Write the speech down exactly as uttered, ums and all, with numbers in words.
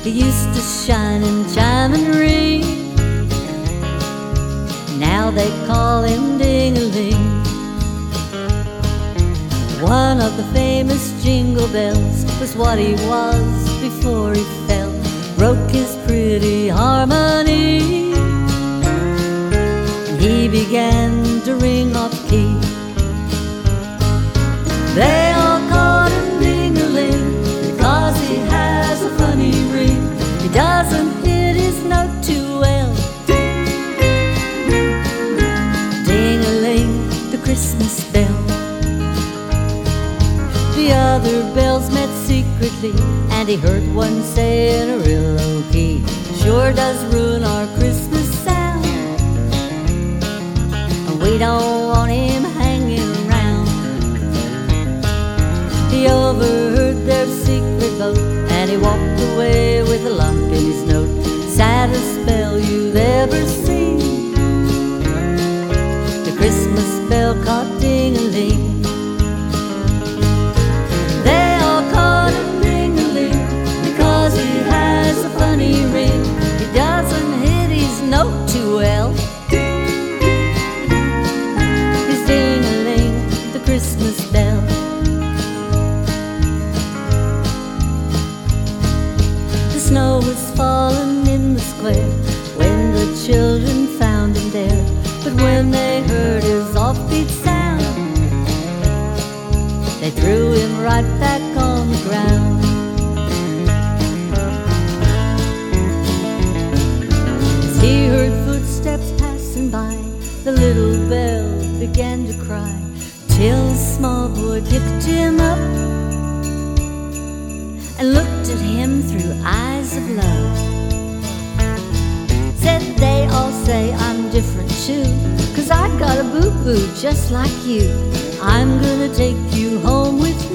He used to shine and chime and ring. Now they call him Ding-a-ling. One of the famous jingle bells was what he was before he fell. Broke his pretty harmony, and he began to ring off key. They all called him Ding-a-ling because he has a funny ring. He doesn't hit his note too well. Ding-a-ling, the Christmas bell. The other bells met secretly, and he heard one say in a real low key, "Sure does ruin our Christmas sound, and we don't want him hanging around." He overheard their secret vote, and he walked away with a lump in his note. Saddest bell you've ever seen. The Christmas bell caught Ding-a-ling. Note too well. He's ding-a-ling, the Christmas bell. The snow was falling in the square when the children found him there. But when they heard his offbeat sound, they threw him right back on the ground. He heard footsteps passing by. The little bell began to cry, till a small boy picked him up and looked at him through eyes of love. Said, "They all say I'm different too, 'cause I got a boo-boo just like you. I'm gonna take you home with me.